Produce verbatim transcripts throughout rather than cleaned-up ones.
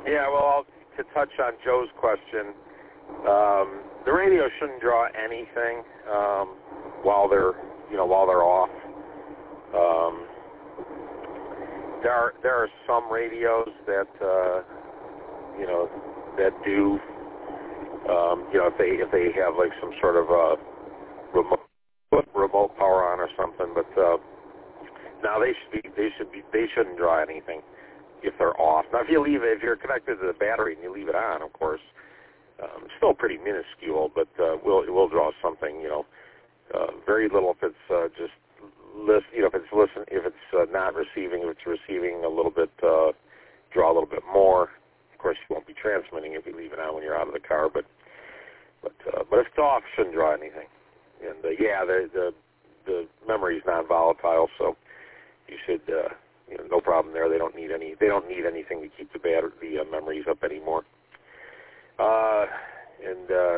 Yeah, well, I'll, to touch on Joe's question, um, the radio shouldn't draw anything um, while they're, you know, while they're off. Um, there are there are some radios that, uh, you know, that do, um, you know, if they if they have like some sort of a remote remote power on or something, but uh, now they should be they should be they shouldn't draw anything if they're off. Now, if you leave it, if you're connected to the battery and you leave it on, of course, um, still pretty minuscule, but uh, will it will draw something, you know, uh, very little if it's uh, just list, you know, if it's listen, if it's uh, not receiving, if it's receiving a little bit, uh, draw a little bit more. Of course, you won't be transmitting if you leave it on when you're out of the car, but but uh, but if it's off, shouldn't draw anything. And uh, yeah, the the the memory is non-volatile, so you should. Uh, You know, no problem there. They don't need any. They don't need anything to keep the battery, the uh, memories up anymore. Uh, and uh,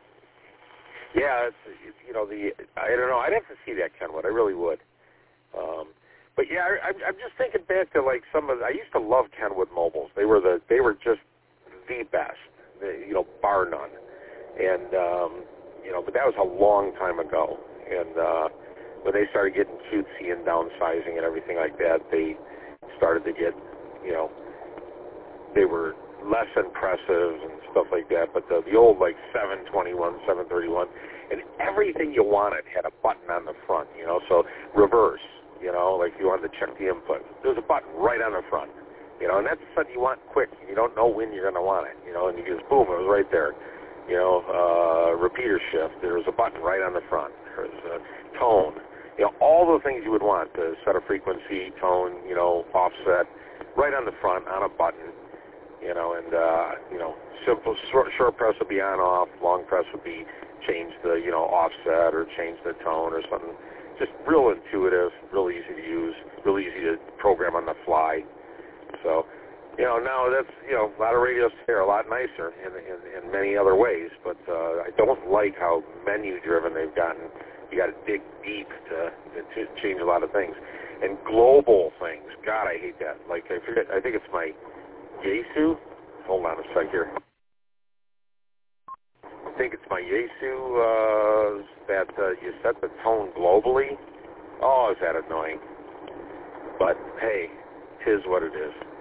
yeah, it's, it's, you know, the I don't know. I'd have to see that Kenwood. I really would. Um, but yeah, I, I'm just thinking back to like some of. I used to love Kenwood mobiles. They were the. They were just the best. They, you know, bar none. And um, you know, but that was a long time ago. And uh, when they started getting cutesy and downsizing and everything like that, they started to get, you know, they were less impressive and stuff like that. But the, the old, like, seven twenty-one, seven thirty-one, and everything you wanted had a button on the front, you know, so reverse, you know, like you wanted to check the input. There's a button right on the front, you know, and that's something you want quick. You don't know when you're going to want it, you know, and you just, boom, it was right there. You know, uh, repeater shift, there's a button right on the front. There's a tone. You know, all the things you would want, to set a frequency, tone, you know, offset, right on the front, on a button, you know, and, uh, you know, simple, short, short press would be on, off, long press would be change the, you know, offset or change the tone or something. Just real intuitive, real easy to use, real easy to program on the fly. So, you know, now that's, you know, a lot of radios here are a lot nicer in, in, in many other ways, but uh, I don't like how menu-driven they've gotten. You got to dig deep to, to change a lot of things. And global things, God, I hate that. Like, I forget, I think it's my Yaesu. Hold on a sec here. I think it's my Yaesu uh, that uh, you set the tone globally. Oh, is that annoying? But, hey, tis what it is.